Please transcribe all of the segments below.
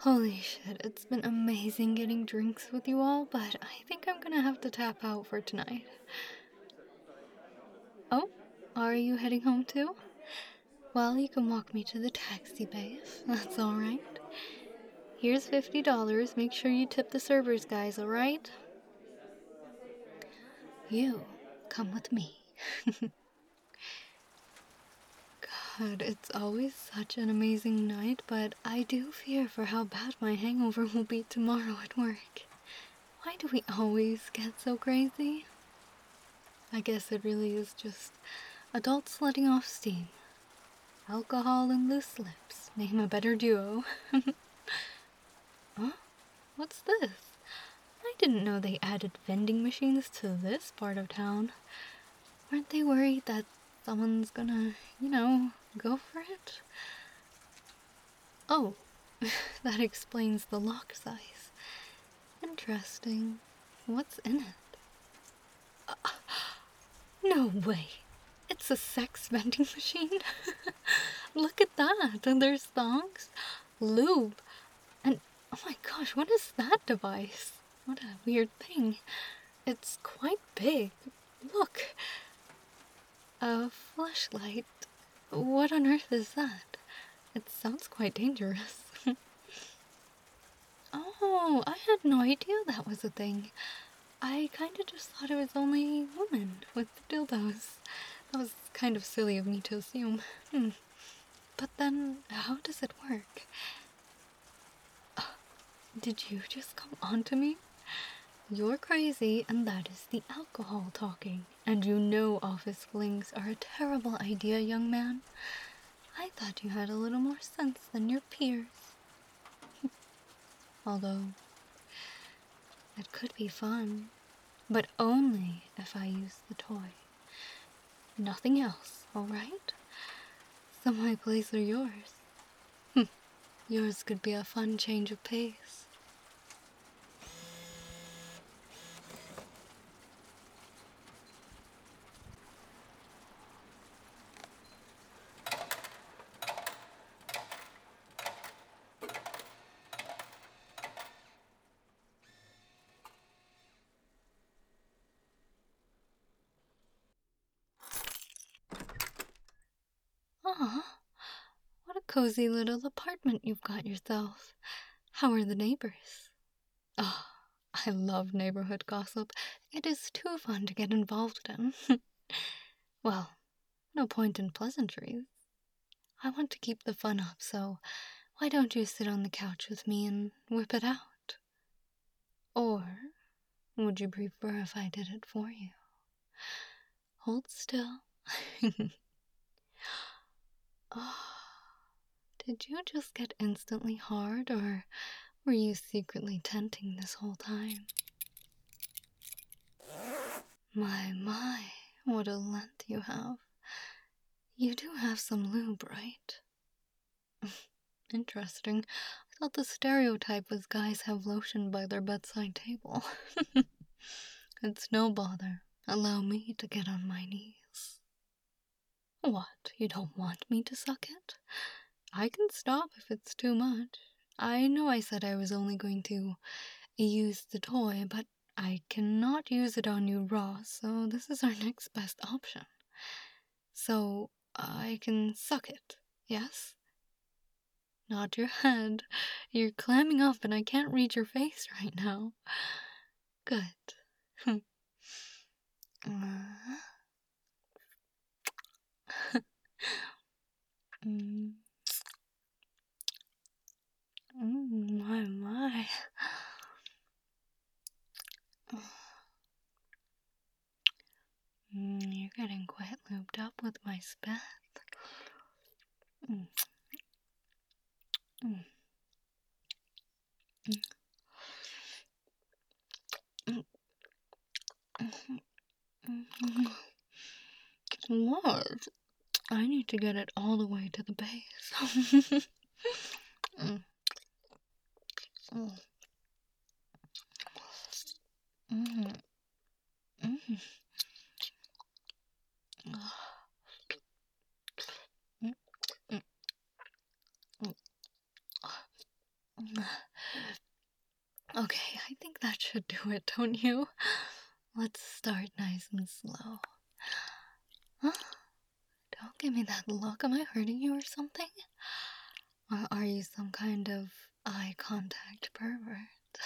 Holy shit, it's been amazing getting drinks with you all, but I think I'm gonna have to tap out for tonight. Oh, are you heading home too? Well, you can walk me to the taxi bay if that's alright. Here's $50, make sure you tip the servers, guys, alright? You, come with me. God, it's always such an amazing night, but I do fear for how bad my hangover will be tomorrow at work. Why do we always get so crazy? I guess it really is just adults letting off steam. Alcohol and loose lips. Name a better duo. Huh? What's this? I didn't know they added vending machines to this part of town. Aren't they worried that someone's gonna, go for it? Oh, that explains the lock size. Interesting. What's in it? No way. It's a sex vending machine? Look at that. And there's thongs, lube, and oh my gosh, what is that device? What a weird thing. It's quite big. Look. A flashlight. What on earth is that? It sounds quite dangerous. Oh, I had no idea that was a thing. I kinda just thought it was only women with dildos. That was kind of silly of me to assume. But then, how does it work? Did you just come on to me? You're crazy, and that is the alcohol talking. And you know office flings are a terrible idea, young man. I thought you had a little more sense than your peers. Although, it could be fun. But only if I use the toy. Nothing else, alright? So my place or yours? Yours could be a fun change of pace. Aw, what a cozy little apartment you've got yourself. How are the neighbors? Oh, I love neighborhood gossip. It is too fun to get involved in. Well, no point in pleasantries. I want to keep the fun up, so why don't you sit on the couch with me and whip it out? Or would you prefer if I did it for you? Hold still. Oh, did you just get instantly hard, or were you secretly tenting this whole time? My, what a length you have. You do have some lube, right? Interesting. I thought the stereotype was guys have lotion by their bedside table. It's no bother. Allow me to get on my knees. What, you don't want me to suck it? I can stop if it's too much. I know I said I was only going to use the toy, but I cannot use it on you raw, so this is our next best option. So, I can suck it, yes? Nod your head. You're clamming up and I can't read your face right now. Good. Mm. My. You're getting quite looped up with my spit. Mm. Mm. What? I need to get it all the way to the base. Mm. Mm. Mm. Mm. Mm. Mm. should do it, don't you? Let's start nice and slow. Huh? Don't give me that look. Am I hurting you or something? Or are you some kind of eye contact pervert?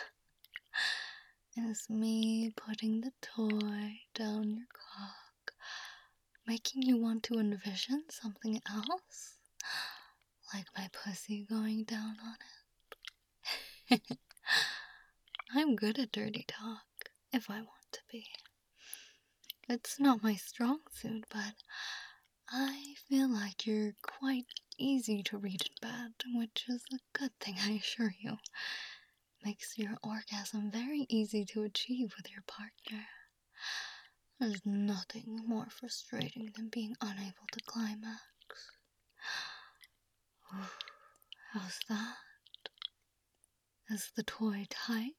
Is me putting the toy down your cock making you want to envision something else? Like my pussy going down on it? I'm good at dirty talk, if I want to be. It's not my strong suit, but I feel like you're quite easy to read in bed, which is a good thing, I assure you. Makes your orgasm very easy to achieve with your partner. There's nothing more frustrating than being unable to climax. How's that? Is the toy tight?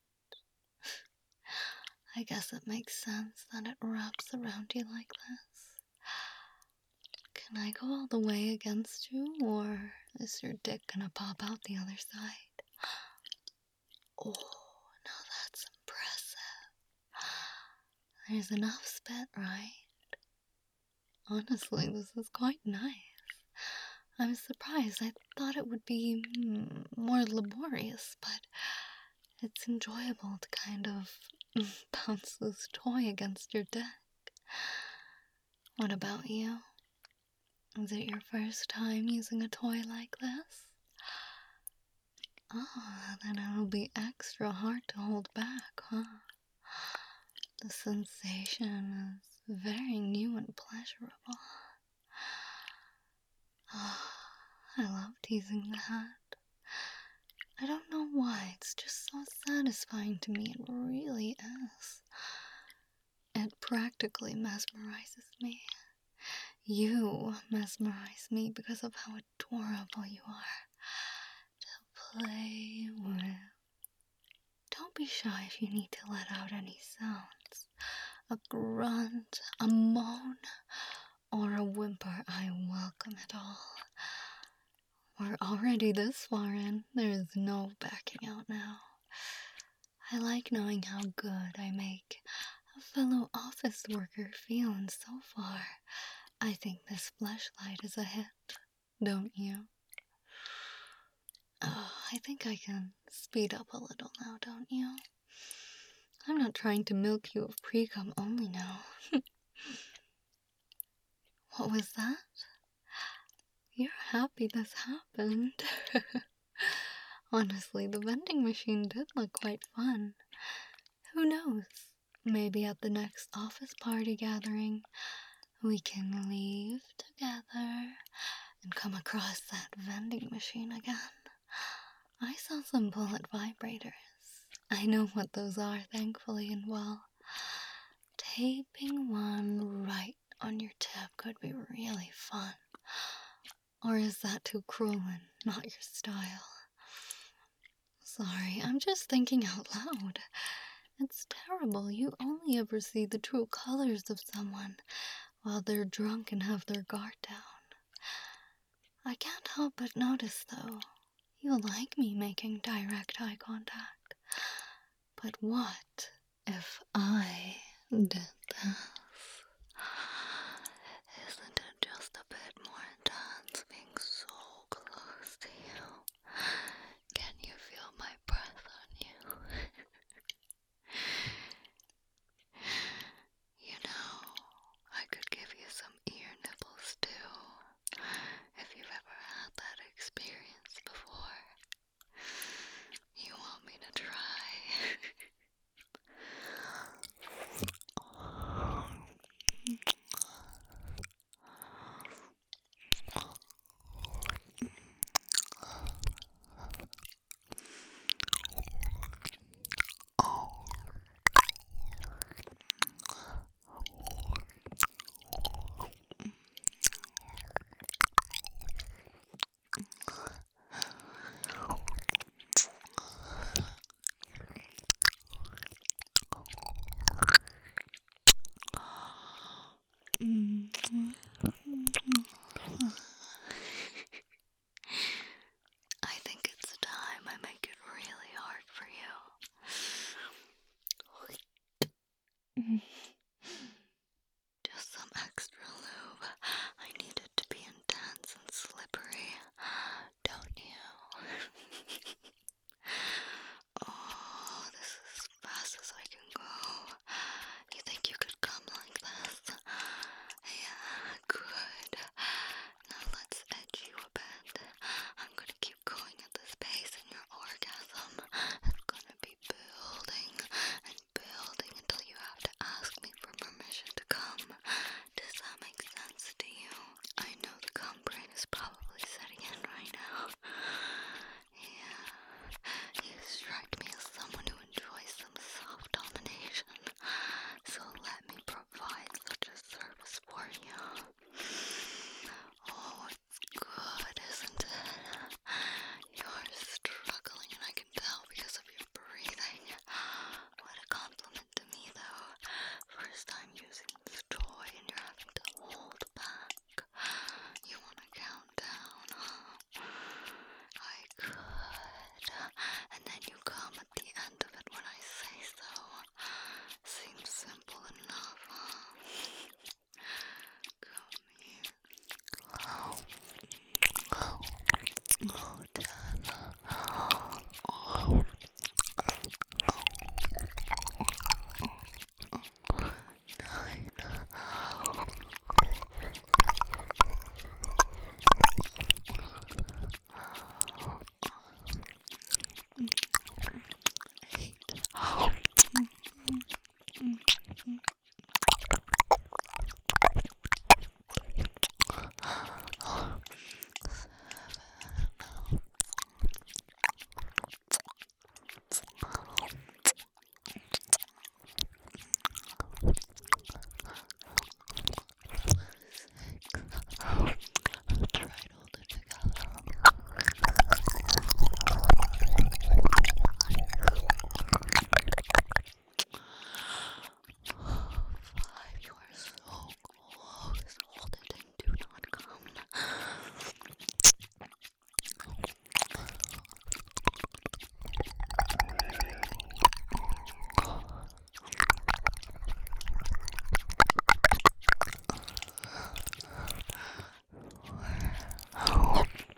I guess it makes sense that it wraps around you like this. Can I go all the way against you, or is your dick gonna pop out the other side? Oh, now that's impressive. There's enough spit, right? Honestly, this is quite nice. I'm surprised. I thought it would be more laborious, but it's enjoyable to kind of bounce this toy against your dick. What about you? Is it your first time using a toy like this? Oh, then it'll be extra hard to hold back, huh? The sensation is very new and pleasurable. Oh, I love teasing that. I don't know why, it's just so satisfying to me, it really is. It practically mesmerizes me. You mesmerize me because of how adorable you are to play with. Don't be shy if you need to let out any sounds. A grunt, a moan, or a whimper, I welcome it all. We're already this far in, there's no backing out now. I like knowing how good I make a fellow office worker feel, and so far, I think this fleshlight is a hit, don't you? Oh, I think I can speed up a little now, don't you? I'm not trying to milk you of pre-cum only now. What was that? You're happy this happened. Honestly, the vending machine did look quite fun. Who knows? Maybe at the next office party gathering, we can leave together and come across that vending machine again. I saw some bullet vibrators. I know what those are, thankfully, and well, taping one right on your tip could be really fun. Or is that too cruel and not your style? Sorry, I'm just thinking out loud. It's terrible. You only ever see the true colors of someone while they're drunk and have their guard down. I can't help but notice, though, you like me making direct eye contact. But what if I did this? Isn't it just a bit more intense being so close to you? Can you feel my breath on you? You know, I could give you some ear nipples too, if you've ever had that experience before. You want me to try?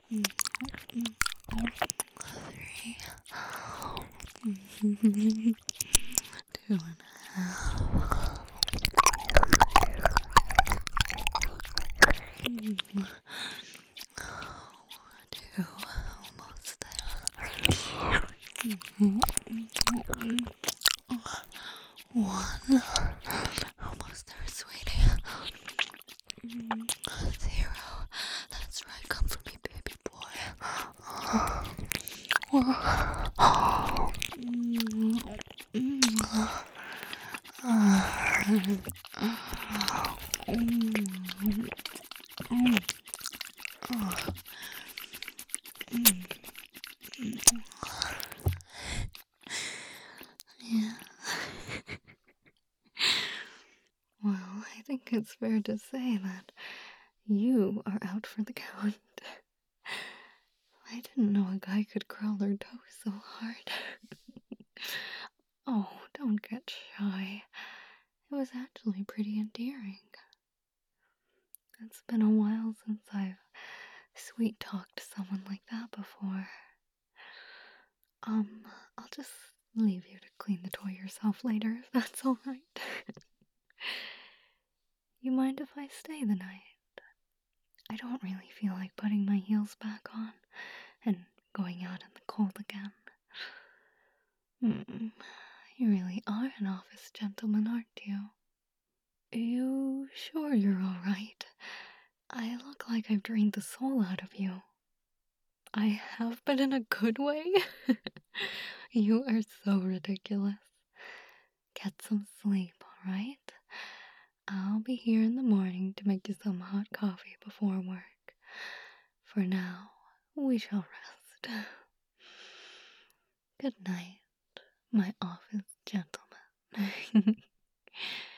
3, 2.5. 2, almost there. 1, almost there, sweetie. 0, that's right, come for me, baby boy. Yeah. Well, I think it's fair to say that you are out for the count. I didn't know a guy could curl their toes so hard. Oh, don't get shy. It was actually pretty endearing. It's been a while since I've sweet talked someone like that before. I'll just leave you to clean the toy yourself later if that's alright. You mind if I stay the night? I don't really feel like putting my heels back on and going out in the cold again. You really are an office gentleman, aren't you? You sure you're alright? I look like I've drained the soul out of you. I have, but in a good way? You are so ridiculous. Get some sleep, alright? I'll be here in the morning to make you some hot coffee before work. For now, we shall rest. Good night, my office gentleman.